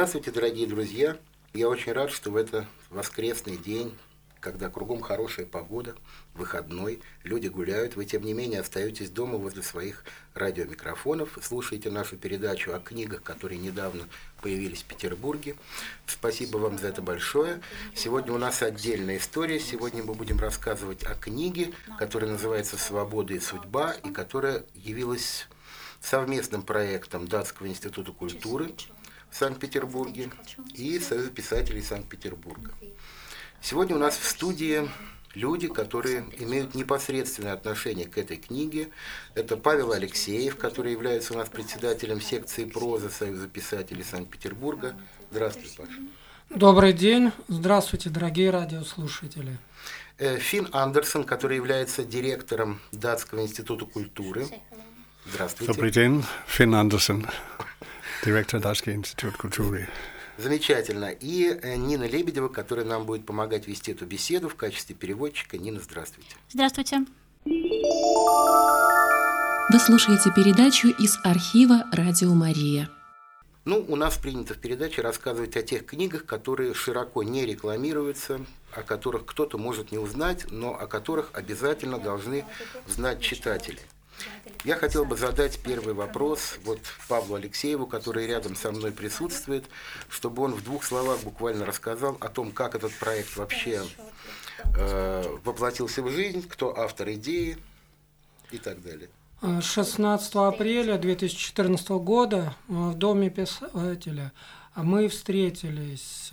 Здравствуйте, дорогие друзья! Я очень рад, что в этот воскресный день, когда кругом хорошая погода, выходной, люди гуляют, вы, тем не менее, остаетесь дома возле своих радиомикрофонов, слушаете нашу передачу о книгах, которые недавно появились в Петербурге. Спасибо вам за это большое. Сегодня у нас отдельная история. Сегодня мы будем рассказывать о книге, которая называется «Свобода и судьба», и которая явилась совместным проектом Датского института культуры в Санкт-Петербурге и Союза писателей Санкт-Петербурга. Сегодня у нас в студии люди, которые имеют непосредственное отношение к этой книге. Это Павел Алексеев, который является у нас председателем секции прозы Союза писателей Санкт-Петербурга. Здравствуй, Паша. Добрый день. Здравствуйте, дорогие радиослушатели. Финн Андерсон, который является директором Датского института культуры. Здравствуйте. Добрый день. Финн Андерсон, директор Датского института культуры. Замечательно. И Нина Лебедева, которая нам будет помогать вести эту беседу в качестве переводчика. Нина, здравствуйте. Здравствуйте. Вы слушаете передачу из архива «Радио Мария». У нас принято в передаче рассказывать о тех книгах, которые широко не рекламируются, о которых кто-то может не узнать, но о которых обязательно должны знать читатели. Я хотел бы задать первый вопрос Павлу Алексееву, который рядом со мной присутствует, чтобы он в двух словах буквально рассказал о том, как этот проект вообще воплотился в жизнь, кто автор идеи и так далее. 16 апреля 2014 года в Доме писателя мы встретились,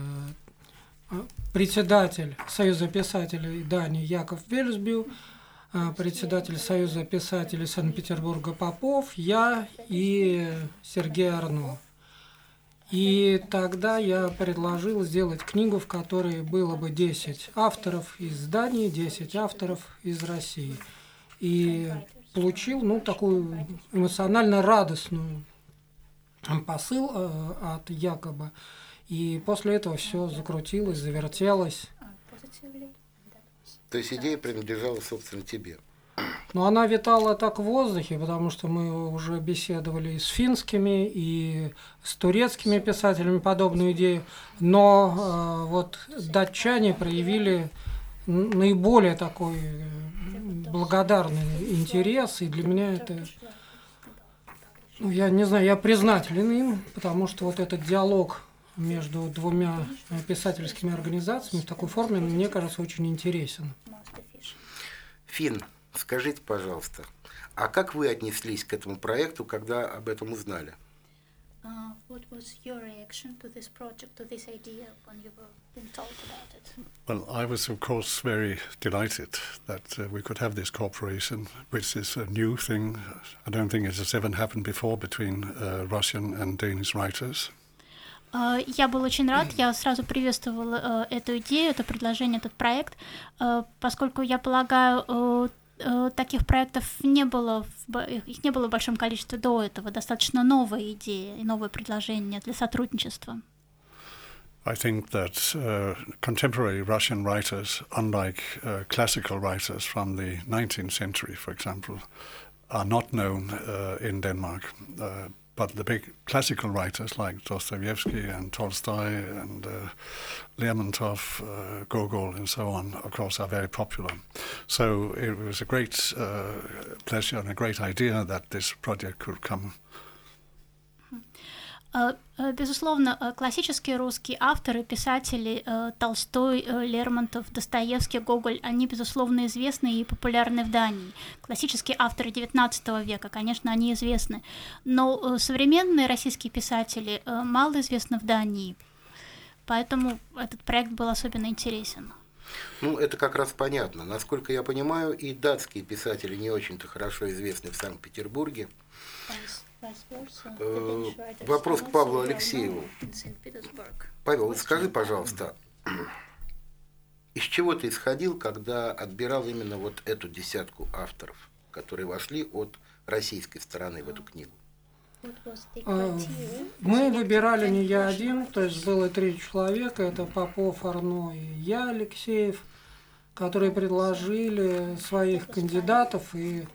председатель Союза писателей Дании Яков Вельсбю, председатель Союза писателей Санкт-Петербурга Попов, я и Сергей Арно. И тогда я предложил сделать книгу, в которой было бы 10 авторов из Дании, 10 авторов из России. И получил такую эмоционально радостную посыл от Якоба. И после этого все закрутилось, завертелось. То есть идея принадлежала, собственно, тебе? Но она витала так в воздухе, потому что мы уже беседовали и с финскими, и с турецкими писателями подобную идею. Но датчане проявили наиболее такой благодарный интерес, и для меня это, я не знаю, я признателен им, потому что этот диалог между двумя писательскими организациями в такой форме, мне кажется, очень интересен. Финн, скажите, пожалуйста, а как вы отнеслись к этому проекту, когда об этом узнали? What was your reaction to this project, to this idea, when you were being told about it? Well, I was, of course, very delighted that we could have this cooperation, which is a new thing. I don't think it has ever happened before between Russian and Danish writers. Я был очень рад, я сразу приветствовала эту идею, это предложение, этот проект, поскольку, я полагаю, таких проектов их не было в большом количестве до этого, достаточно новая идея и новое предложение для сотрудничества. I think that contemporary Russian writers, unlike classical writers from the 19th century, for example, are not known in Denmark. But the big classical writers like Dostoevsky and Tolstoy and Lermontov, Gogol and so on, of course, are very popular. So it was a great pleasure and a great idea that this project could come. Безусловно, классические русские авторы, писатели Толстой, Лермонтов, Достоевский, Гоголь, они, безусловно, известны и популярны в Дании. Классические авторы XIX века, конечно, они известны, но современные российские писатели мало известны в Дании, поэтому этот проект был особенно интересен. Это как раз понятно. Насколько я понимаю, и датские писатели не очень-то хорошо известны в Санкт-Петербурге. Вопрос к Павлу Алексееву. Павел, скажи, пожалуйста, из чего ты исходил, когда отбирал именно эту десятку авторов, которые вошли от российской стороны в эту книгу? Мы выбирали не я один, то есть было 3 человека, это Попов, Арно и я, Алексеев, которые предложили своих кандидатов, и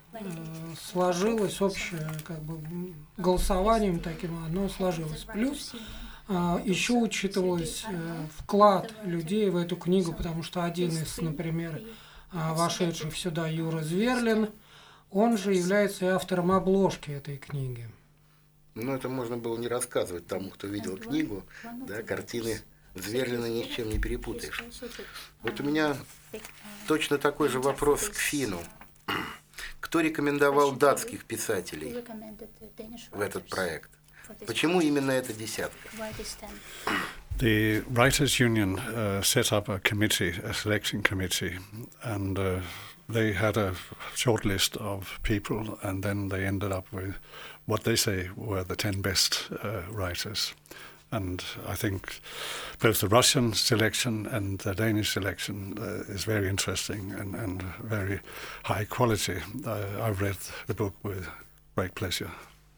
сложилось общее голосованием таким, оно сложилось. Плюс Еще учитывалось вклад людей в эту книгу, потому что один из, например, вошедших сюда Юра Зверлин, он же является и автором обложки этой книги. Ну, это можно было не рассказывать тому, кто видел книгу, да, картины Зверлина ни с чем не перепутаешь. Вот у меня точно такой же вопрос к Фину. Кто рекомендовал датских писателей в этот проект? Почему именно эта десятка? The Writers' Union set up a committee, a selection committee, and they had a short list of people, and then they ended up with what they say were the 10 best writers. And I think both the Russian selection and the Danish selection is very interesting and very high quality. I've read the book with great pleasure.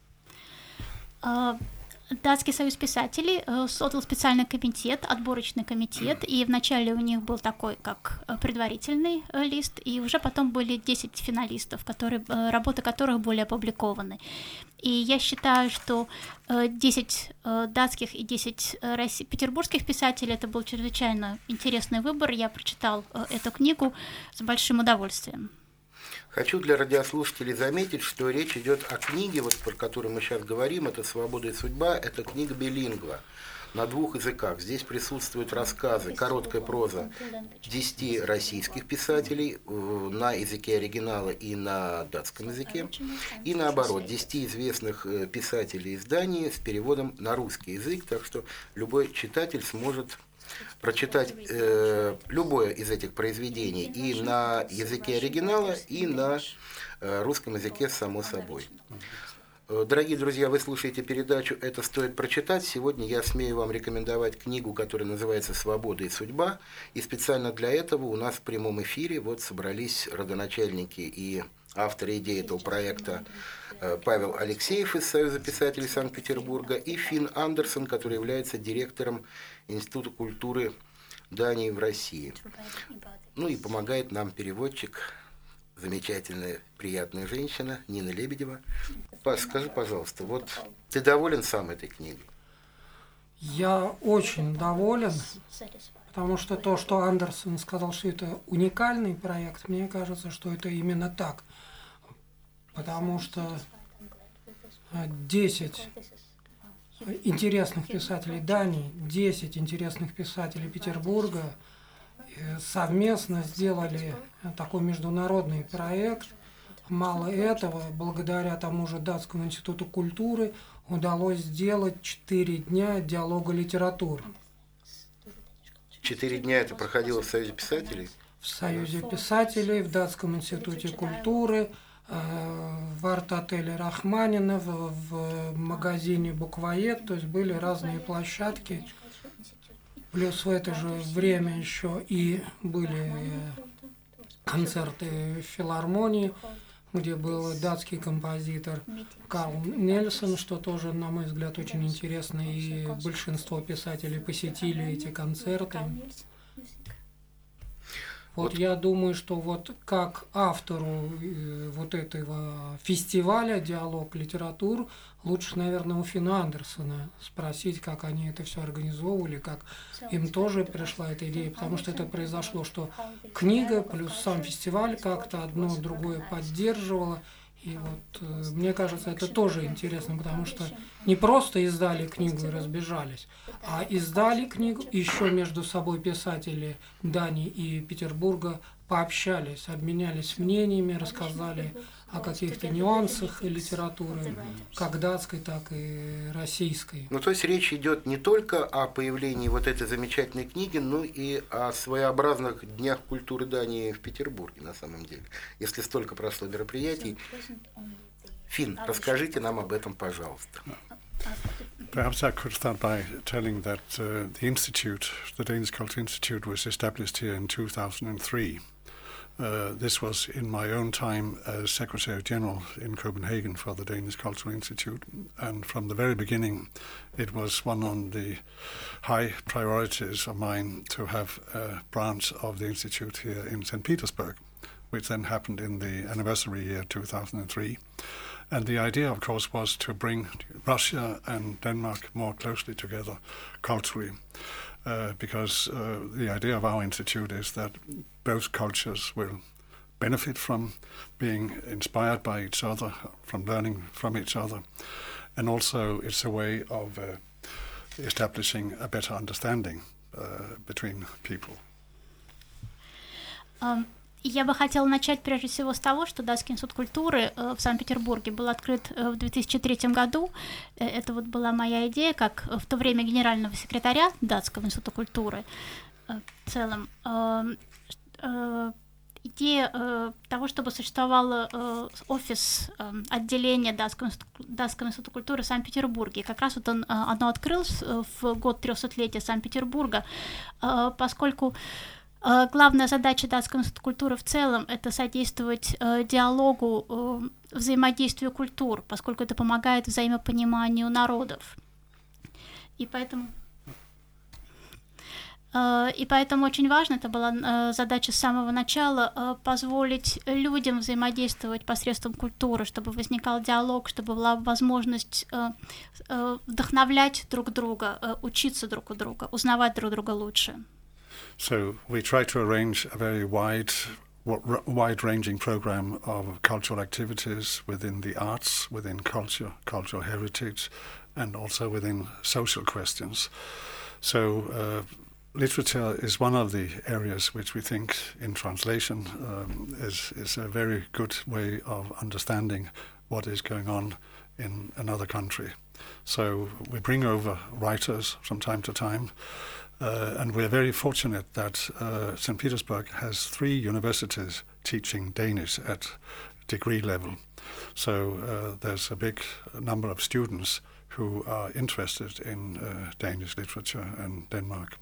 Датский союз писателей создал специальный комитет, отборочный комитет, и вначале у них был такой, как предварительный лист, и уже потом были 10 финалистов, работы которых были опубликованы. И я считаю, что 10 датских и 10 петербургских писателей — это был чрезвычайно интересный выбор. Я прочитал эту книгу с большим удовольствием. Хочу для радиослушателей заметить, что речь идет о книге, вот, про которую мы сейчас говорим, это «Свобода и судьба», это книга билингва на 2 языках. Здесь присутствуют рассказы, короткая проза 10 российских писателей на языке оригинала и на датском языке, и наоборот, 10 известных писателей из Дании с переводом на русский язык, так что любой читатель сможет прочитать любое из этих произведений и на языке оригинала, и на русском языке, само собой. Дорогие друзья, вы слушаете передачу «Это стоит прочитать». Сегодня я смею вам рекомендовать книгу, которая называется «Свобода и судьба». И специально для этого у нас в прямом эфире вот собрались родоначальники и авторы идеи этого проекта Павел Алексеев из Союза писателей Санкт-Петербурга и Фин Андерсон, который является директором Института культуры Дании в России. Ну и помогает нам переводчик, замечательная, приятная женщина Нина Лебедева. Паш, скажи, пожалуйста, вот ты доволен сам этой книгой? Я очень доволен, потому что то, что Андерсон сказал, что это уникальный проект, мне кажется, что это именно так. Потому что 10 интересных писателей Дании, 10 интересных писателей Петербурга совместно сделали такой международный проект. Мало этого, благодаря тому же Датскому институту культуры удалось сделать 4 дня диалога литературы. 4 дня это проходило в Союзе писателей? В Союзе писателей, в Датском институте культуры, в арт-отеле Рахманинов, в магазине Буквоед, то есть были разные площадки. Плюс в это же время еще и были концерты в филармонии, где был датский композитор Карл Нельсон, что тоже, на мой взгляд, очень интересно, и большинство писателей посетили эти концерты. Вот я думаю, что вот как автору вот этого фестиваля «Диалог литератур» лучше, наверное, у Фина Андерсона спросить, как они это все организовывали, как им тоже пришла эта идея, потому что это произошло, что книга плюс сам фестиваль как-то одно другое поддерживало. И вот мне кажется, это тоже интересно, потому что не просто издали книгу и разбежались, а издали книгу, еще между собой писатели Дании и Петербурга пообщались, обменялись мнениями, рассказали о каких-то нюансах литературы, как датской, так и российской. Ну, то есть речь идет не только о появлении вот этой замечательной книги, но и о своеобразных днях культуры Дании в Петербурге, на самом деле. Если столько прошло мероприятий. Фин, расскажите нам об этом, пожалуйста. Perhaps I could start by telling that the Institute, the Danish Culture Institute, was established here in 2003. This was in my own time as Secretary General in Copenhagen for the Danish Cultural Institute, and from the very beginning it was one of the high priorities of mine to have a branch of the Institute here in St. Petersburg, which then happened in the anniversary year 2003. And the idea, of course, was to bring Russia and Denmark more closely together culturally, because the idea of our institute is that both cultures will benefit from being inspired by each other, from learning from each other, and also it's a way of establishing a better understanding between people. Я бы хотела начать прежде всего с того, что Датский институт культуры в Санкт-Петербурге был открыт в 2003 году. Это вот была моя идея, как в то время генерального секретаря Датского института культуры в целом. Идея того, чтобы существовал офис отделения Датского института культуры в Санкт-Петербурге. Как раз вот оно открылось в год 300-летия Санкт-Петербурга, поскольку главная задача Датского института культуры в целом — это содействовать диалогу, взаимодействию культур, поскольку это помогает взаимопониманию народов. И поэтому очень важно, это была задача с самого начала, позволить людям взаимодействовать посредством культуры, чтобы возникал диалог, чтобы была возможность вдохновлять друг друга, учиться друг у друга, узнавать друг друга лучше. So we try to arrange a very wide-ranging program of cultural activities within the arts, within culture, cultural heritage, and also within social questions. So literature is one of the areas which we think in translation is a very good way of understanding what is going on in another country. So we bring over writers from time to time. And we're very fortunate that St. Petersburg has 3 universities teaching Danish at degree level. So there's a big number of students who are interested in Danish literature and Denmark.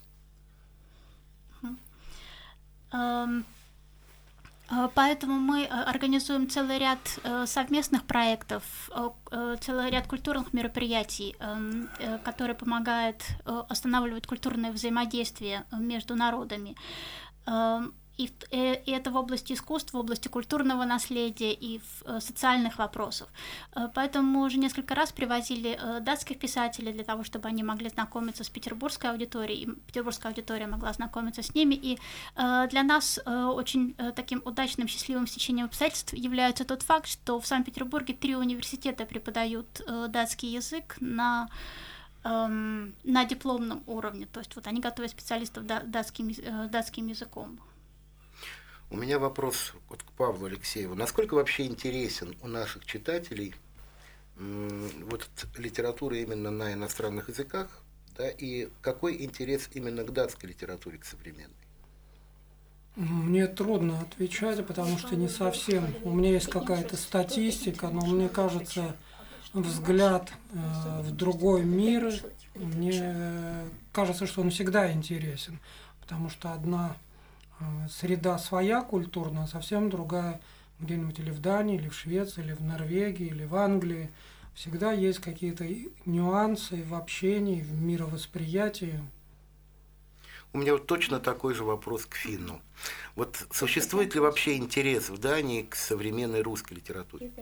Поэтому мы организуем целый ряд совместных проектов, целый ряд культурных мероприятий, которые помогают останавливать культурное взаимодействие между народами. И это в области искусства, в области культурного наследия и социальных вопросов. Поэтому мы уже несколько раз привозили датских писателей для того, чтобы они могли знакомиться с петербургской аудиторией, и петербургская аудитория могла знакомиться с ними. И для нас очень таким удачным, счастливым стечением обстоятельств является тот факт, что в Санкт-Петербурге 3 университета преподают датский язык на дипломном уровне. То есть вот они готовят специалистов датским языком. У меня вопрос вот к Павлу Алексееву. Насколько вообще интересен у наших читателей вот литература именно на иностранных языках, да, и какой интерес именно к датской литературе, к современной? Мне трудно отвечать, потому что не совсем. У меня есть какая-то статистика, но мне кажется, взгляд в другой мир, мне кажется, что он всегда интересен, потому что одна среда своя культурная, совсем другая где-нибудь или в Дании, или в Швеции, или в Норвегии, или в Англии. Всегда есть какие-то нюансы в общении, в мировосприятии. У меня вот точно такой же вопрос к финну. Вот существует ли вообще интерес в Дании к современной русской литературе?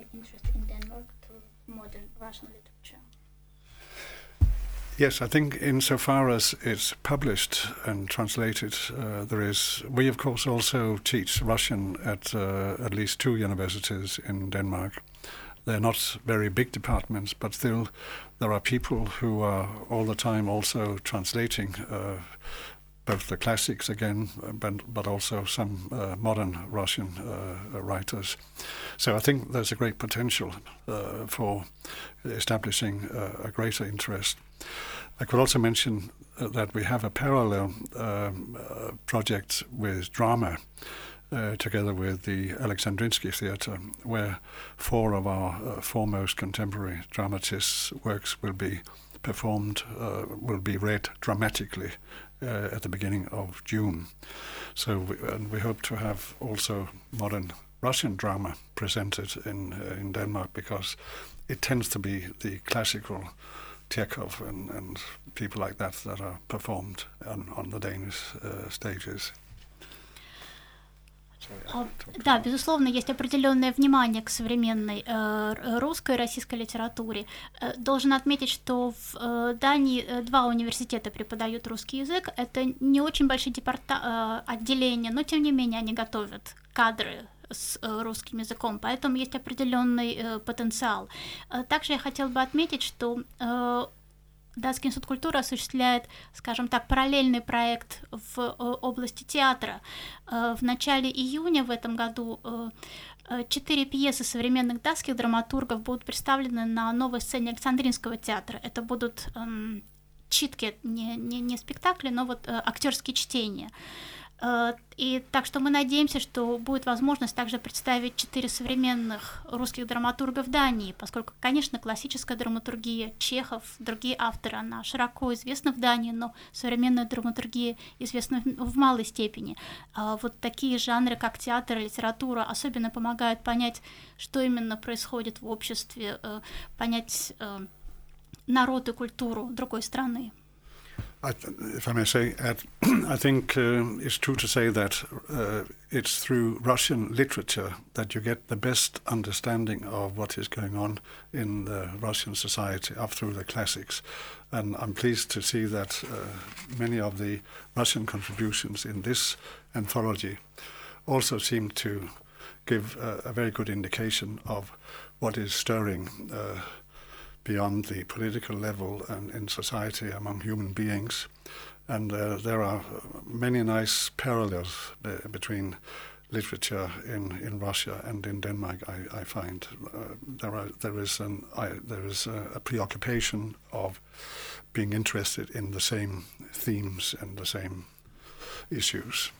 Yes, I think insofar as it's published and translated, there is. We, of course, also teach Russian at least 2 universities in Denmark. They're not very big departments, but still there are people who are all the time also translating both the classics again, but also some modern Russian writers. So I think there's a great potential for establishing a greater interest. I could also mention that we have a parallel project with drama together with the Alexandrinsky Theatre, where 4 of our foremost contemporary dramatists' works will be performed, will be read dramatically at the beginning of June. So we hope to have also modern Russian drama presented in Denmark, because it tends to be the classical Chekhov and people like that are performed on the Danish stages. Да, безусловно, есть определенное внимание к современной русской и российской литературе. Должен отметить, что в Дании 2 университета преподают русский язык. Это не очень большие отделения, но тем не менее они готовят кадры с русским языком, поэтому есть определенный потенциал. Также я хотела бы отметить, что Датский институт культуры осуществляет, скажем так, параллельный проект в области театра. В начале июня в этом году 4 пьесы современных датских драматургов будут представлены на новой сцене Александринского театра. Это будут читки, не спектакли, но вот актерские чтения. И так что мы надеемся, что будет возможность также представить 4 современных русских драматурга в Дании, поскольку, конечно, классическая драматургия, Чехов, другие авторы, она широко известна в Дании, но современная драматургия известна в малой степени. Вот такие жанры, как театр и литература, особенно помогают понять, что именно происходит в обществе, понять народ и культуру другой страны. If I may say, I think it's true to say that it's through Russian literature that you get the best understanding of what is going on in the Russian society up through the classics. And I'm pleased to see that many of the Russian contributions in this anthology also seem to give a very good indication of what is stirring beyond the political level and in society among human beings. And there are many nice parallels between literature in Russia and in Denmark. I find there is a preoccupation of being interested in the same themes and the same issues.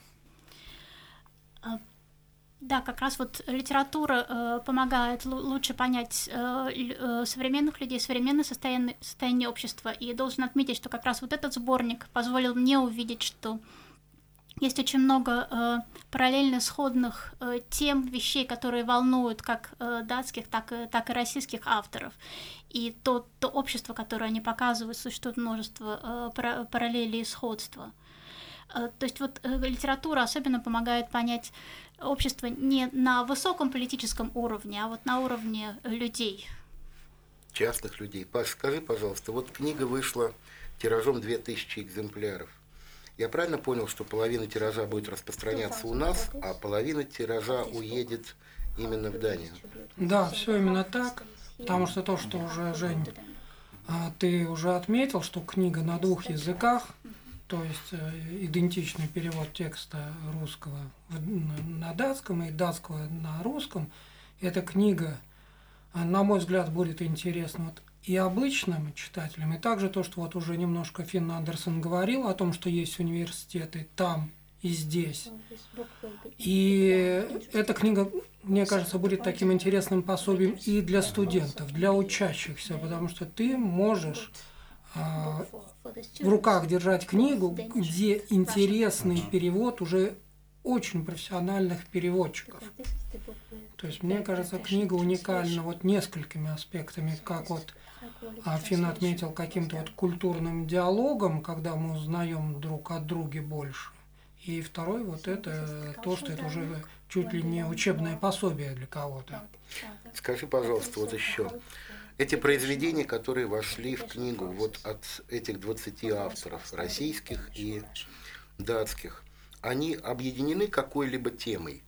Да, как раз вот литература помогает лучше понять современных людей, современное состояние общества. И должен отметить, что как раз вот этот сборник позволил мне увидеть, что есть очень много параллельно сходных тем, вещей, которые волнуют как датских, так и российских авторов. И то общество, которое они показывают, существует множество параллелей и сходства. То есть вот литература особенно помогает понять общество не на высоком политическом уровне, а вот на уровне людей. Частных людей. Паш, скажи, пожалуйста, вот книга вышла тиражом 2000 экземпляров. Я правильно понял, что половина тиража будет распространяться у нас, а половина тиража уедет именно в Данию? Да, все именно так, потому что то, что уже, Жень, ты уже отметил, что книга на 2 языках, то есть идентичный перевод текста русского на датском и датского на русском. Эта книга, на мой взгляд, будет интересна вот и обычным читателям, и также то, что вот уже немножко Финн Андерсон говорил о том, что есть университеты там и здесь. И эта книга, мне кажется, будет таким интересным пособием и для студентов, для учащихся, потому что ты можешь в руках держать книгу, где интересный перевод уже очень профессиональных переводчиков. То есть, мне кажется, книга уникальна вот несколькими аспектами, как вот Финн отметил, каким-то вот культурным диалогом, когда мы узнаем друг от друга больше. И второй вот это то, что это уже чуть ли не учебное пособие для кого-то. Скажи, пожалуйста, вот еще. Эти произведения, которые вошли в книгу вот от этих 20 авторов, российских и датских, они объединены какой-либо темой?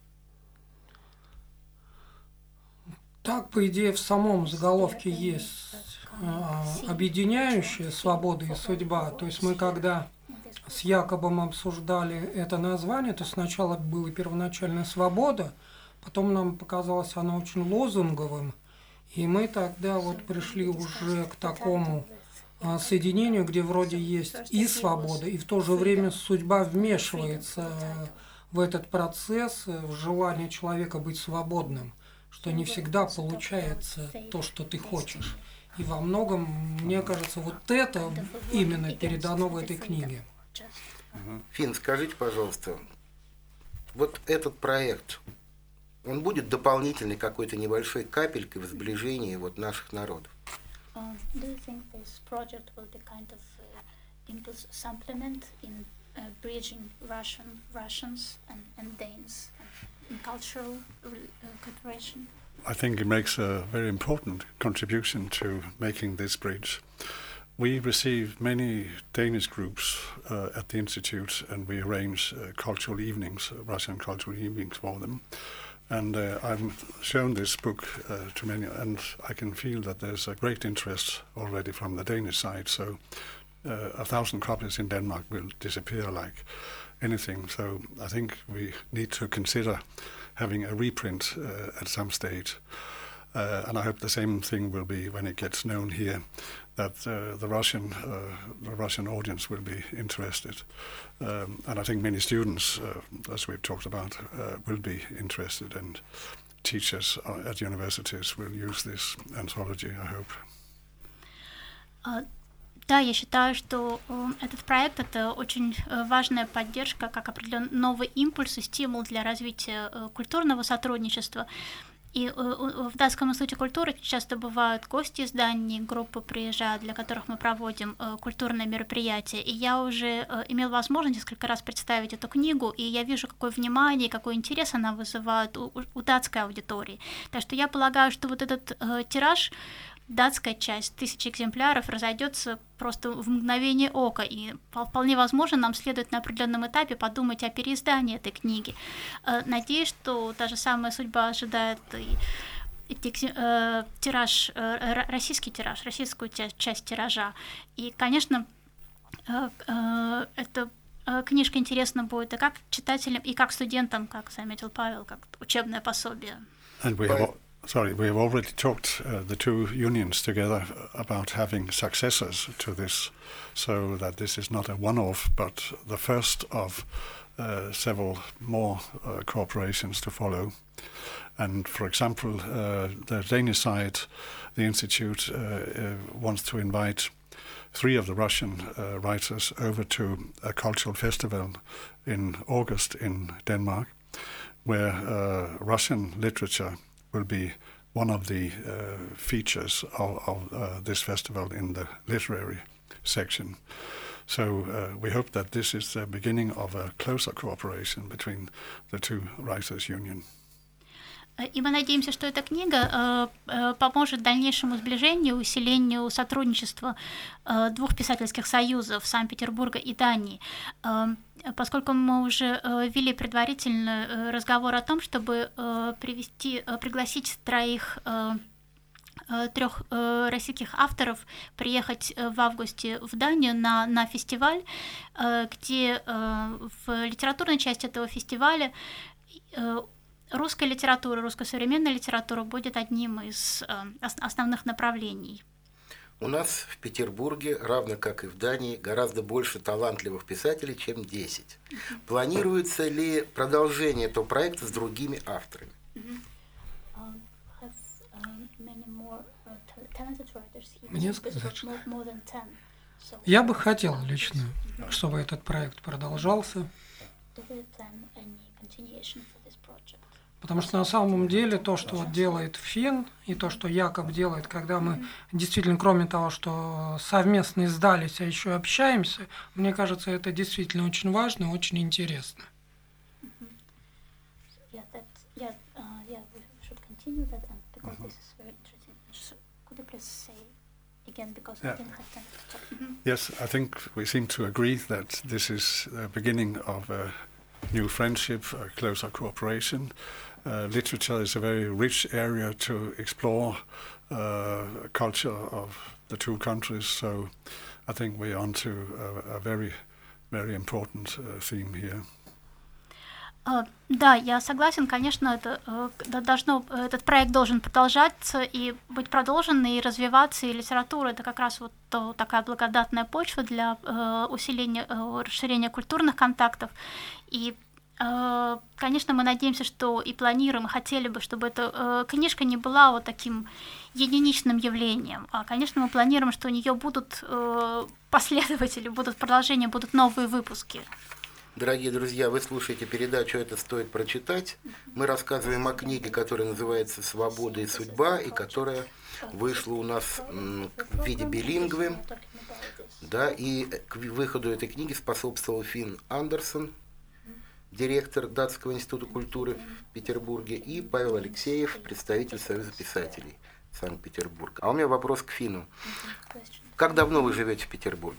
Так, по идее, в самом заголовке есть объединяющая свобода и судьба. То есть мы когда с Якобом обсуждали это название, то сначала была первоначальная свобода, потом нам показалось оно очень лозунговым, и мы тогда вот пришли уже к такому соединению, где вроде есть и свобода, и в то же время судьба вмешивается в этот процесс, в желание человека быть свободным, что не всегда получается то, что ты хочешь. И во многом, мне кажется, вот это именно передано в этой книге. Финн, скажите, пожалуйста, вот этот проект, он будет дополнительной какой-то небольшой капелькой в сближении вот наших народов? Do you think this project will be kind of impulse supplement in bridging Russians and Danes cultural cooperation. I think it makes a very important contribution to making this bridge. We receive many Danish groups at the Institute, and we arrange cultural evenings, Russian cultural evenings for them. And I've shown this book to many, and I can feel that there's a great interest already from the Danish side. So 1,000 copies in Denmark will disappear like anything. So I think we need to consider having a reprint at some stage. And I hope the same thing will be when it gets known here, that the Russian audience will be interested. And I think many students, as we've talked about, will be interested, and teachers at universities will use this anthology, I hope. Да, я считаю, что этот проект — это очень важная поддержка, как определенный новый импульс и стимул для развития культурного сотрудничества. И в Датском институте культуры часто бывают гости из Дании, группы приезжают, для которых мы проводим культурные мероприятия. И я уже имела возможность несколько раз представить эту книгу, и я вижу, какое внимание, какой интерес она вызывает у датской аудитории. Так что я полагаю, что вот этот тираж, датская часть, 1000 экземпляров, разойдется просто в мгновение ока, и вполне возможно, нам следует на определенном этапе подумать о переиздании этой книги. Надеюсь, что та же самая судьба ожидает и тираж, российский тираж, российскую часть тиража. И, конечно, эта книжка интересна будет и как читателям, и как студентам, как заметил Павел, как учебное пособие. We have already talked, the two unions together, about having successors to this, so that this is not a one-off, but the first of several more cooperations to follow. And for example, the Danish side, the Institute, wants to invite 3 of the Russian writers over to a cultural festival in August in Denmark, where Russian literature will be one of the features of this festival in the literary section. So we hope that this is the beginning of a closer cooperation between the two writers' union. И мы надеемся, что эта книга поможет дальнейшему сближению, усилению сотрудничества 2 писательских союзов Санкт-Петербурга и Дании. Поскольку мы уже вели предварительный разговор о том, чтобы пригласить 3 российских авторов приехать в августе в Данию на фестиваль, где в литературной части этого фестиваля русская литература, русская современная литература будет одним из основных направлений. У нас в Петербурге, равно как и в Дании, гораздо больше талантливых писателей, чем 10. Планируется ли продолжение этого проекта с другими авторами? Мне сказать, я бы хотел лично, чтобы этот проект продолжался. Потому что на самом деле то, что вот делает Фин, и то, что Якоб делает, когда мы действительно, кроме того, что совместно издались, а еще общаемся, мне кажется, это действительно очень важно и очень интересно. Yes, I think we seem to agree that this is the beginning of a new friendship, a closer cooperation. Literature is a very rich area to explore culture of the two countries, so I think we're on to a very, very important theme here. Да, я согласен, конечно, этот проект должен продолжаться и быть продолжен, и развиваться, и литература — это как раз вот такая благодатная почва для усиления, расширения культурных контактов. И, конечно, мы надеемся, что и планируем, и хотели бы, чтобы эта книжка не была вот таким единичным явлением. А, конечно, мы планируем, что у нее будут последователи, будут продолжения, будут новые выпуски. Дорогие друзья, вы слушаете передачу «Это стоит прочитать». Мы рассказываем о книге, которая называется «Свобода и судьба», и которая вышла у нас в виде билингвы. Да, и к выходу этой книги способствовал Фин Андерсон, директор Датского института культуры в Петербурге, и Павел Алексеев, представитель Союза писателей Санкт-Петербурга. А у меня вопрос к Фину. Как давно вы живете в Петербурге?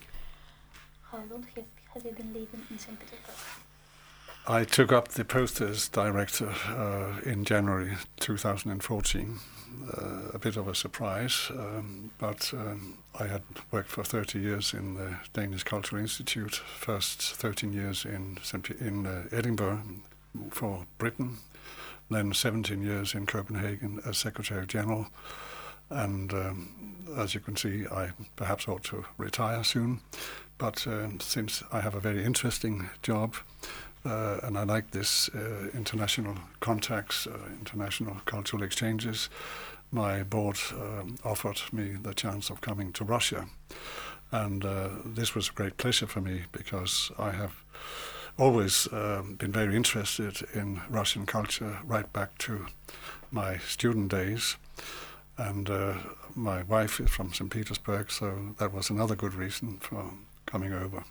I took up the post as director in January 2014. A bit of a surprise, but I had worked for 30 years in the Danish Cultural Institute, first 13 years in Edinburgh for Britain, then 17 years in Copenhagen as Secretary General, and as you can see, I perhaps ought to retire soon, but since I have a very interesting job, and I like this international contacts, international cultural exchanges, my board offered me the chance of coming to Russia. And this was a great pleasure for me because I have always been very interested in Russian culture right back to my student days. And my wife is from St. Petersburg, so that was another good reason for coming over.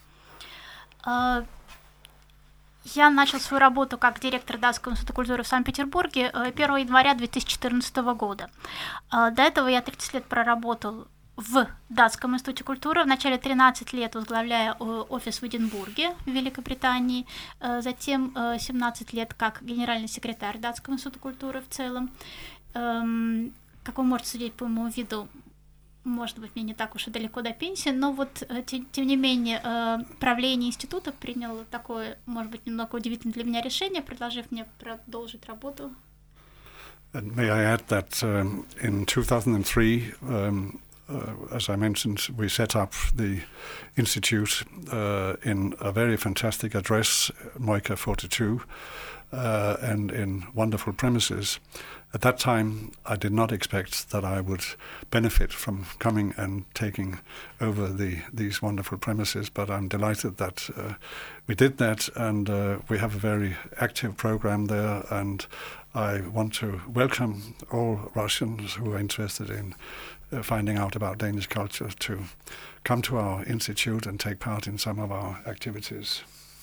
Я начал свою работу как директор Датского института культуры в Санкт-Петербурге 1 января 2014 года. До этого я 30 лет проработал в Датском институте культуры, вначале 13 лет возглавляя офис в Эдинбурге, в Великобритании, затем 17 лет как генеральный секретарь Датского института культуры в целом. Как вы можете судить по моему виду, может быть, мне не так уж и далеко до пенсии, но вот, тем не менее, правление института приняло такое, может быть, немного удивительное для меня решение, предложив мне продолжить работу. And may I add that in 2003, as I mentioned, we set up the institute in a very fantastic address, Moika 42, and in wonderful premises. At that time, I did not expect that I would benefit from coming and taking over these wonderful premises, but I'm delighted that we did that, and we have a very active program there, and I want to welcome all Russians who are interested in finding out about Danish culture to come to our institute and take part in some of our activities.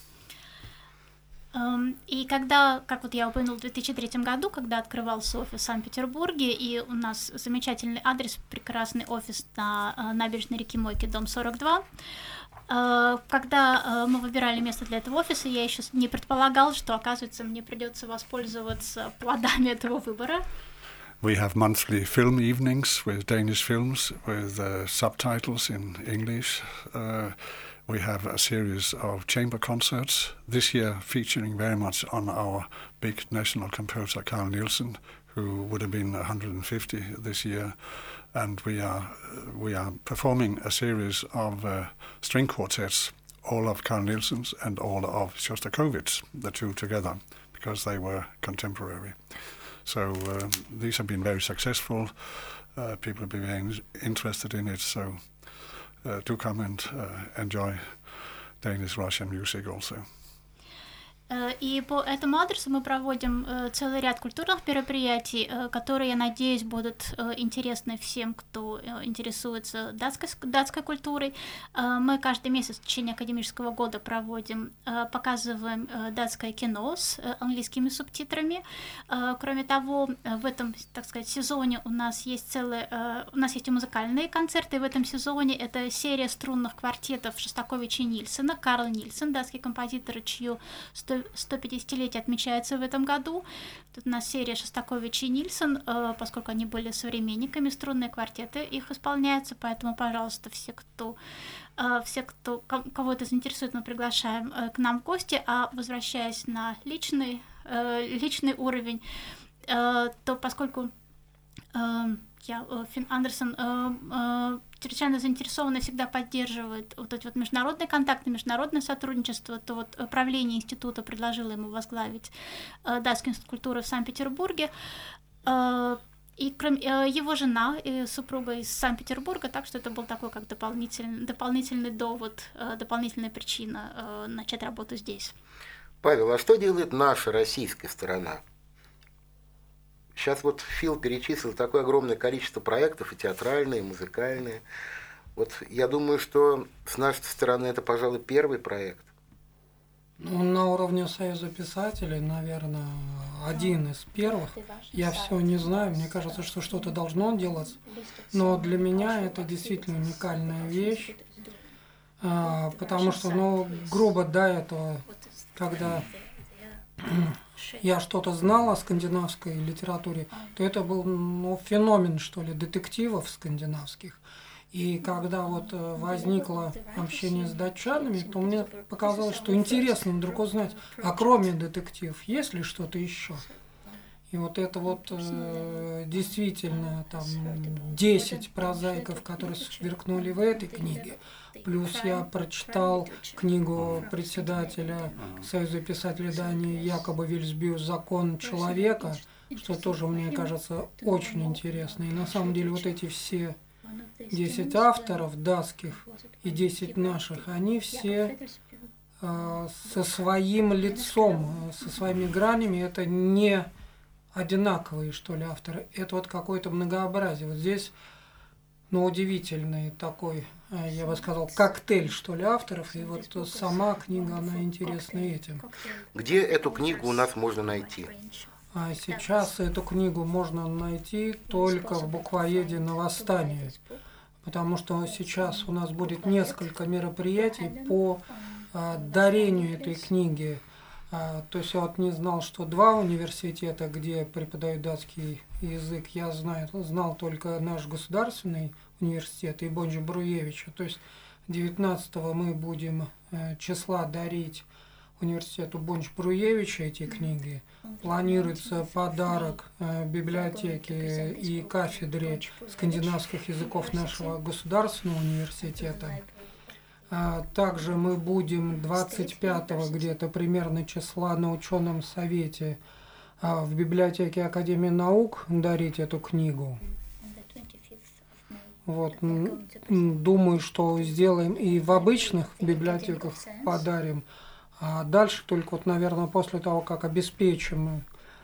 И когда, как вот я упомянула, в 2003 году, когда открывался офис в Санкт-Петербурге, и у нас замечательный адрес, прекрасный офис на набережной реки Мойки, дом 42, когда мы выбирали место для этого офиса, я еще не предполагала, что, оказывается, мне придется воспользоваться плодами этого выбора. We have monthly film evenings with Danish films with subtitles in English. We have a series of chamber concerts, this year featuring very much on our big national composer Carl Nielsen, who would have been 150 this year. And we are performing a series of string quartets, all of Carl Nielsen's and all of Shostakovich, the two together, because they were contemporary. So these have been very successful. People have been very interested in it, so do come and enjoy Danish-Russian music also. И по этому адресу мы проводим целый ряд культурных мероприятий, которые, я надеюсь, будут интересны всем, кто интересуется датской культурой. Мы каждый месяц в течение академического года показываем датское кино с английскими субтитрами. Кроме того, в этом, так сказать, сезоне у нас есть и музыкальные концерты. И в этом сезоне это серия струнных квартетов Шостаковича и Нильсена. Карл Нильсен, датский композитор, чью 150-летие отмечается в этом году. Тут у нас серия Шостакович и Нильсен, поскольку они были современниками, струнные квартеты их исполняются, поэтому, пожалуйста, кого это заинтересует, мы приглашаем к нам в гости. А возвращаясь на личный уровень, то поскольку Финн Андерсон чрезвычайно заинтересован и всегда поддерживает вот эти вот международные контакты, международное сотрудничество, то вот правление института предложило ему возглавить Датский институт культуры в Санкт-Петербурге. И его жена и супруга из Санкт-Петербурга, так что это был такой как дополнительный довод, дополнительная причина начать работу здесь. Павел, а что делает наша российская сторона? Сейчас вот Фил перечислил такое огромное количество проектов, и театральные, и музыкальные. Вот я думаю, что с нашей стороны это, пожалуй, первый проект. Ну, на уровне Союза писателей, наверное, один из первых. Я все не знаю, мне кажется, что что-то должно делаться. Но для меня это действительно уникальная вещь, потому что, ну, грубо до этого, когда я что-то знал о скандинавской литературе, то это был, ну, феномен, что ли, детективов скандинавских. И когда вот возникло общение с датчанами, то мне показалось, что интересно вдруг узнать, а кроме детективов, есть ли что-то еще? И вот это вот действительно там 10 прозаиков, которые сверкнули в этой книге. Плюс я прочитал книгу председателя Союза писателей Дании Якоба Вильсбю «Закон человека», что тоже, мне кажется, очень интересно. И на самом деле вот эти все 10 авторов датских и 10 наших, они все со своим лицом, со своими гранями, это не одинаковые, что ли, авторы. Это вот какое-то многообразие. Вот здесь, ну, удивительный такой, я бы сказал, коктейль, что ли, авторов. И вот сама книга, она интересна этим. Где эту книгу у нас можно найти? А сейчас эту книгу можно найти только в буквоеде на Восстание, потому что сейчас у нас будет несколько мероприятий по дарению этой книги. То есть я вот не знал, что 2 университета, где преподают датский язык, я знал только наш государственный университет и Бонча Бруевича. То есть 19-го мы будем числа дарить университету Бонча Бруевича эти книги. Планируется подарок библиотеке и кафедре скандинавских языков нашего государственного университета. Также мы будем 25-го где-то примерно числа на ученом совете в библиотеке Академии наук дарить эту книгу. Вот. Думаю, что сделаем и в обычных библиотеках подарим. А дальше только, вот, наверное, после того, как обеспечим,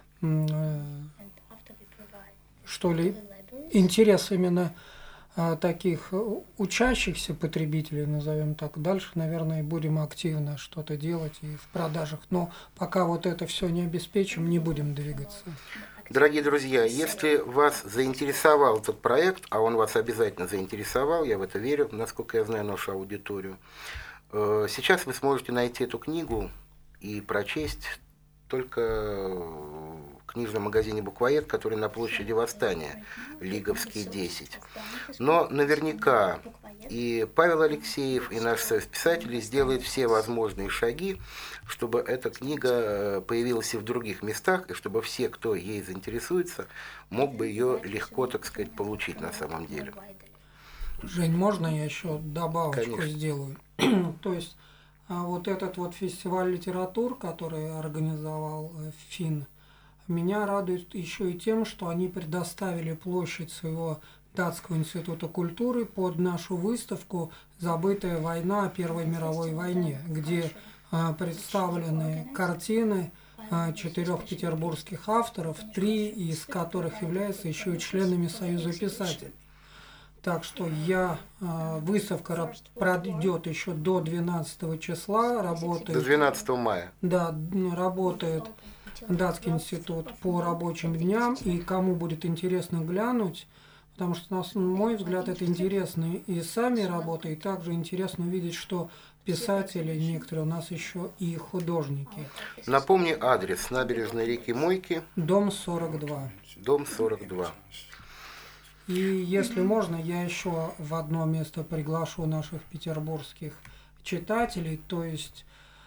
что ли, интерес именно таких учащихся потребителей, назовем так, дальше, наверное, будем активно что-то делать и в продажах. Но пока вот это все не обеспечим, не будем двигаться. Дорогие друзья, если вас заинтересовал этот проект, а он вас обязательно заинтересовал, я в это верю, насколько я знаю нашу аудиторию, сейчас вы сможете найти эту книгу и прочесть только в книжном магазине «Буквоед», который на площади Восстания, Лиговский, 10. Но наверняка и Павел Алексеев, и наш союз писателей сделают все возможные шаги, чтобы эта книга появилась и в других местах, и чтобы все, кто ей заинтересуется, мог бы ее легко, так сказать, получить на самом деле. Жень, можно я еще добавочку Конечно. сделаю? То есть вот этот вот фестиваль литератур, который организовал ФИН, меня радует еще и тем, что они предоставили площадь своего Датского института культуры под нашу выставку «Забытая война о Первой мировой войне», где представлены картины 4 петербургских авторов, 3 из которых являются еще и членами Союза писателей. Так что выставка пройдет еще до 12 числа, работает. До 12 мая. Да, работает Датский институт по рабочим дням, и кому будет интересно глянуть, потому что, на мой взгляд, это интересно и сами работы, и также интересно увидеть, что писатели некоторые у нас еще и художники. Напомни адрес: набережной реки Мойки, Дом 42. дом 42. И если можно, я еще в одно место приглашу наших петербургских читателей, то есть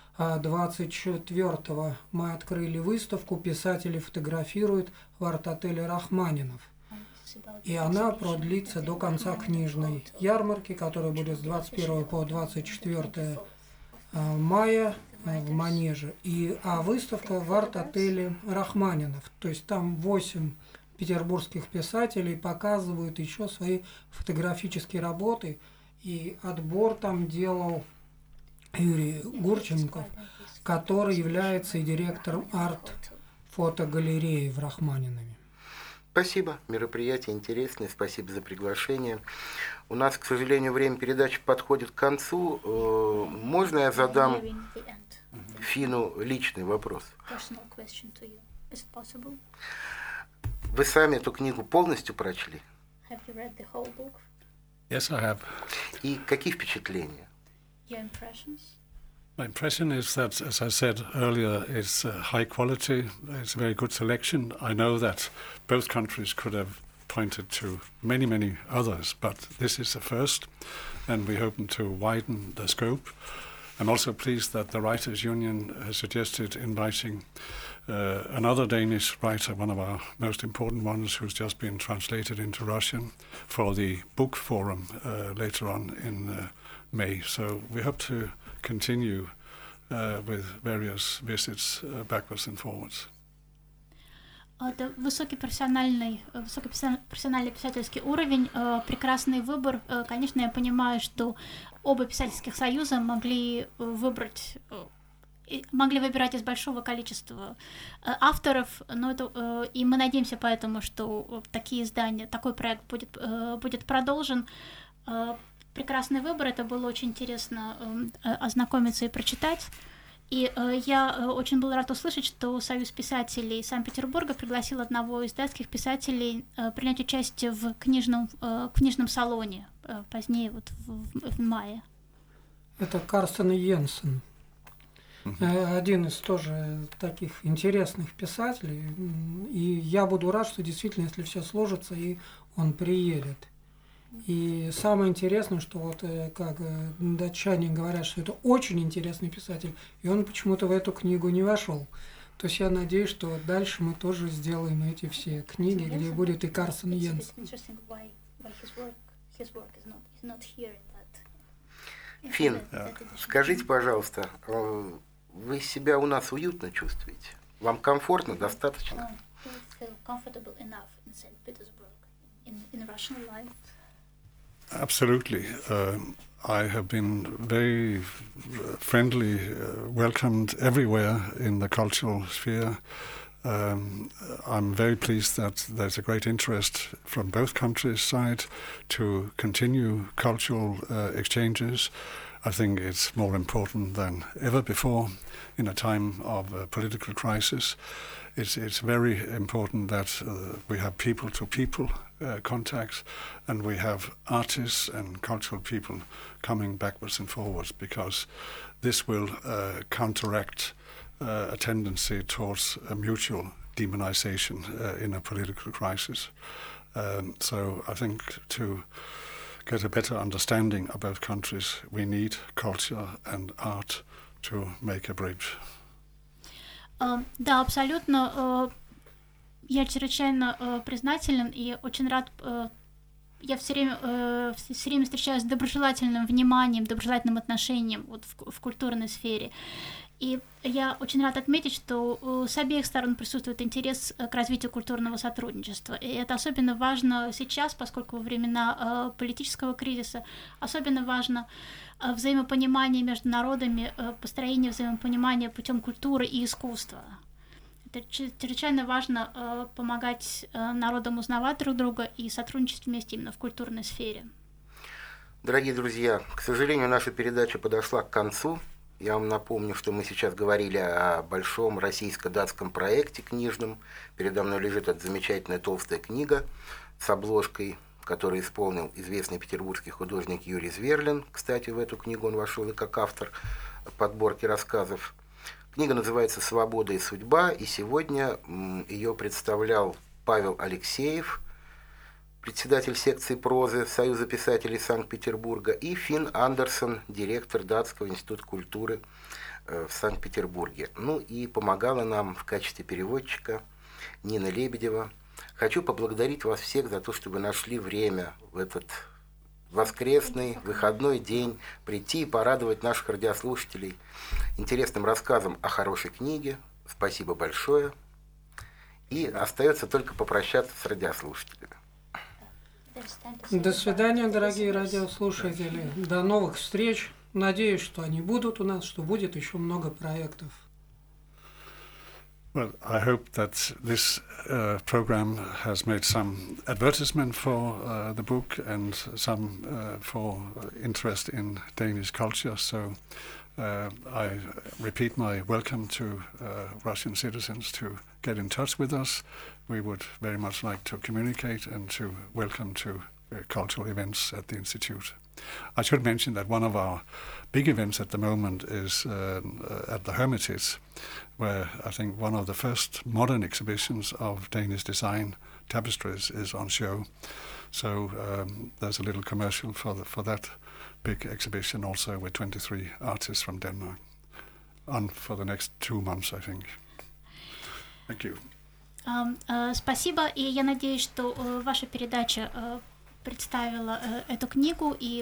24-го мы открыли выставку «Писатели фотографируют» в арт-отеле «Рахманинов». И она продлится до конца книжной ярмарки, которая будет с 21 по 24 мая в Манеже. А выставка в арт-отеле «Рахманинов». То есть там 8 петербургских писателей показывают еще свои фотографические работы. И отбор там делал Юрий Гурченков, который является и директором арт-фотогалереи в Рахманинове. Спасибо, мероприятие интересное, спасибо за приглашение. У нас, к сожалению, время передачи подходит к концу. Можно я задам Фину личный вопрос. Personal question to you. Is it possible? Вы сами эту книгу полностью прочли? Have you read the whole book? Yes, I have. И какие впечатления? Your impressions? My impression is that, as I said earlier, it's high quality, it's a very good selection. I know that both countries could have pointed to many, many others, but this is the first, and we're hoping to widen the scope. I'm also pleased that the Writers' Union has suggested inviting another Danish writer, one of our most important ones, who's just been translated into Russian, for the book forum later on in May. So we hope to continue with various visits backwards and forwards. Это высокий профессиональный писательский уровень, прекрасный выбор. Конечно, я понимаю, что оба писательских союза могли выбирать из большого количества авторов, но это, и мы надеемся поэтому, что такие издания, такой проект будет продолжен. Прекрасный выбор, это было очень интересно ознакомиться и прочитать. И я очень был рад услышать, что Союз писателей Санкт-Петербурга пригласил одного из датских писателей принять участие в книжном салоне позднее, вот в мае. Это Карстен Йенсен. Один из тоже таких интересных писателей. И я буду рад, что действительно, если все сложится, и он приедет. И самое интересное, что вот как датчане говорят, что это очень интересный писатель, и он почему-то в эту книгу не вошел. То есть я надеюсь, что дальше мы тоже сделаем эти все книги, где будет и Карстен Йенсен. Фин, скажите, пожалуйста, вы себя у нас уютно чувствуете? Вам комфортно, достаточно? Absolutely. I have been very friendly, welcomed everywhere in the cultural sphere. I'm very pleased that there's a great interest from both countries' side to continue cultural exchanges. I think it's more important than ever before in a time of political crisis. It's very important that we have people-to-people contacts, and we have artists and cultural people coming backwards and forwards, because this will counteract a tendency towards a mutual demonization in a political crisis. So I think to get a better understanding of both countries, we need culture and art to make a bridge. Да, абсолютно. Я чрезвычайно признателен и очень рад. Я все время встречаюсь с доброжелательным вниманием, доброжелательным отношением вот в культурной сфере. И я очень рад отметить, что с обеих сторон присутствует интерес к развитию культурного сотрудничества. И это особенно важно сейчас, поскольку во времена политического кризиса особенно важно взаимопонимание между народами, построение взаимопонимания путем культуры и искусства. Это чрезвычайно важно помогать народам узнавать друг друга и сотрудничать вместе именно в культурной сфере. Дорогие друзья, к сожалению, наша передача подошла к концу. Я вам напомню, что мы сейчас говорили о большом российско-датском проекте книжном. Передо мной лежит эта замечательная толстая книга с обложкой, которую исполнил известный петербургский художник Юрий Зверлин. Кстати, в эту книгу он вошел и как автор подборки рассказов. Книга называется «Свобода и судьба», и сегодня ее представлял Павел Алексеев, председатель секции прозы Союза писателей Санкт-Петербурга, и Фин Андерсон, директор Датского института культуры в Санкт-Петербурге. Ну и помогала нам в качестве переводчика Нина Лебедева. Хочу поблагодарить вас всех за то, что вы нашли время в этот воскресный, выходной день прийти и порадовать наших радиослушателей интересным рассказом о хорошей книге. Спасибо большое. И остается только попрощаться с радиослушателями. До свидания, дорогие радиослушатели. До новых встреч. Надеюсь, что они будут у нас, что будет еще много проектов. Well, I hope that this program has made some advertisement for the book and some for interest in Danish culture. So I repeat my welcome to Russian citizens to get in touch with us. We would very much like to communicate and to welcome to cultural events at the Institute. I should mention that one of our big events at the moment is at the Hermitage, where I think one of the first modern exhibitions of Danish design tapestries is on show. So there's a little commercial for that big exhibition also with 23 artists from Denmark on for the next 2 months, I think. Thank you. Спасибо, и я надеюсь, что ваша передача представила эту книгу и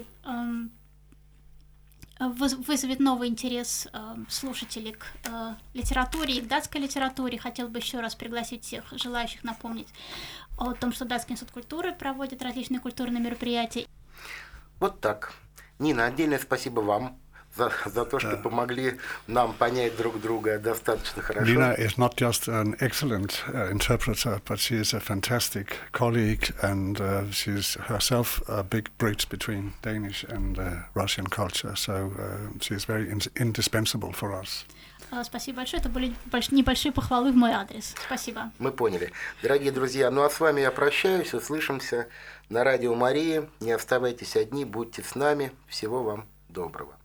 вызовет новый интерес слушателей к литературе и к датской литературе. Хотел бы еще раз пригласить всех желающих напомнить о том, что Датский институт культуры проводит различные культурные мероприятия. Вот так. Нина, отдельное спасибо вам за то, что помогли нам понять друг друга достаточно хорошо. Nina is not just an excellent interpreter, but she is a fantastic colleague, and she's herself a big bridge between Danish and Russian culture, so she is very indispensable for us. Спасибо большое, это были небольшие похвалы в мой адрес. Спасибо. Мы поняли. Дорогие друзья, ну а с вами я прощаюсь, услышимся на радио Мария. Не оставайтесь одни, будьте с нами. Всего вам доброго.